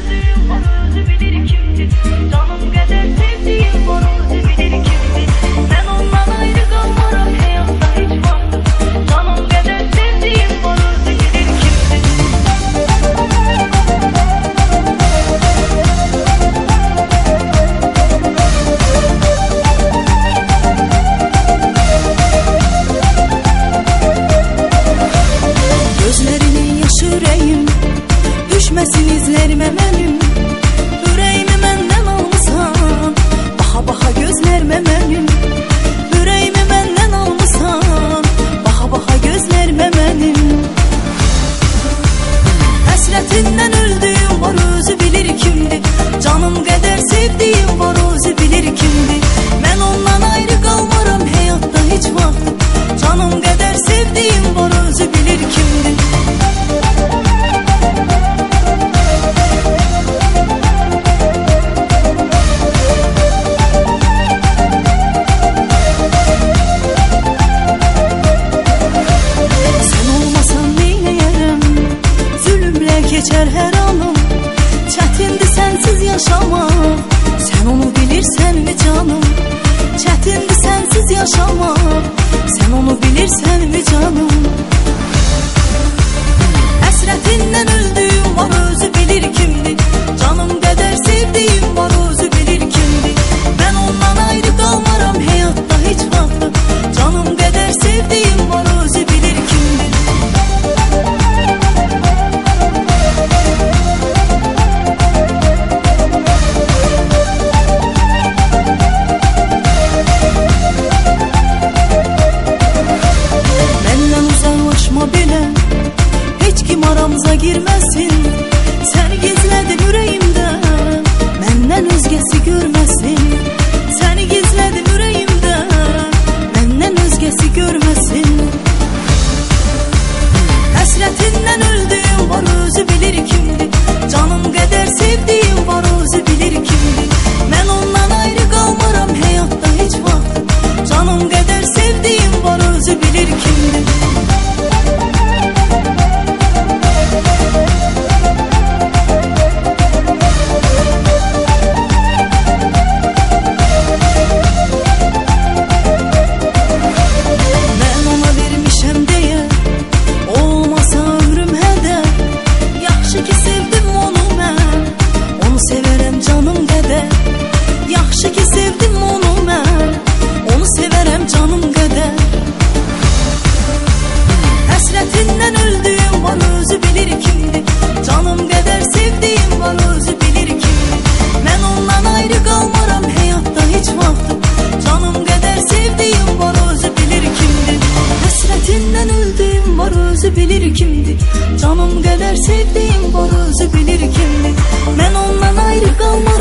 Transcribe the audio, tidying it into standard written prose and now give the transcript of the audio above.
öldüğüm var, özü bilir kimdi. Canım kadar sevdiğim var, özü bilir kimdi. Ben ondan ayrı kalmaram hayatta hiç vaktim. Canım kadar sevdiğim var, özü bilir kimdi. Gözlerinin yaşı yüreğim, düşmesin izlerime benim. Yüreğimi menden almışsan, baha baha gözlerime benim. Yüreğimi menden almışsan, baha baha gözlerime benim. Hasretinden öldüğüm var, özü bilir kimdi. Canım kadar sevdiğim var, özü bilir kimdi. Ben ondan ayrı kalmaram hayatta hiç vaktim. Canım kadar sevdiğim var, özü bilir kimdi. Geçer her anım, çətindir sensiz yaşamak. Sen onu bilirsen mi canım? Çətindir sensiz yaşamak. Sen onu bilirsen mi canım? Həsrətindən öldüğüm var, özü bilir kimdi. Canım kadar sevdiğim var, özü bilir kimdi. Ben ondan ayrı kalmaram hayatta hiç vaktim. Canım kadar sevdiğim var, özü bilir kimdi. Aramıza girmesin, sen gizledin yüreğimden, benden özgesi görmesin. Seni gizledim yüreğimden, benden özgesi görmesin. Hasretinden öldüğüm var, özü bilir kimdi. Canım kadar sevdiğim var, özü bilir kimdi. Ben ondan ayrı kalmaram hayatta hiç vaktim. Canım kadar sevdiğim var, özü bilir kimdi. Yaxşı ki sevdim onu mən, onu severəm canım qədər. Həsrətindən öldüyüm var, özü bilir kimdi. Canım qədər sevdiyim var, özü bilir kimdi. Mən ondan ayrı qalmaram hayatta hiç vaktim. Canım qədər sevdiyim var, özü bilir kimdi. Həsrətindən öldüyüm var, özü bilir kimdi. Canım qədər sevdiyim var, özü bilir kimdi. Mən ondan ayrı qalmaram